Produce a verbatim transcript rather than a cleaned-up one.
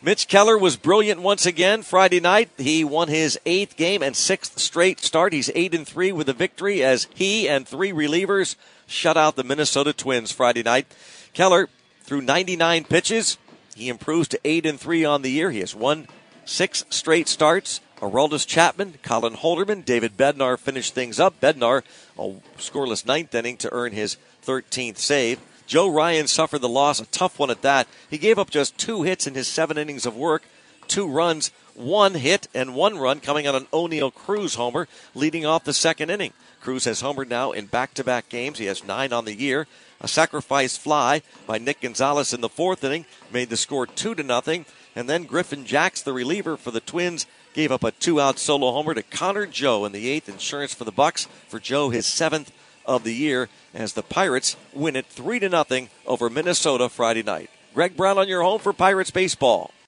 Mitch Keller was brilliant once again Friday night. He won his eighth game and sixth straight start. He's eight and three with a victory as he and three relievers shut out the Minnesota Twins Friday night. Keller threw ninety-nine pitches. He improves to eight and three on the year. He has won six straight starts. Aroldis Chapman, Colin Holderman, David Bednar finished things up. Bednar, a scoreless ninth inning to earn his thirteenth save. Joe Ryan suffered the loss, a tough one at that. He gave up just two hits in his seven innings of work, two runs, one hit, and one run coming on an O'Neill Cruz homer, leading off the second inning. Cruz has homered now in back-to-back games. He has nine on the year. A sacrifice fly by Nick Gonzalez in the fourth inning made the score two to nothing. And then Griffin Jacks, the reliever for the Twins, gave up a two-out solo homer to Connor Joe in the eighth. Insurance for the Bucks. For Joe, his seventh of the year, as the Pirates win it three to nothing over Minnesota Friday night. Greg Brown on your home for Pirates baseball.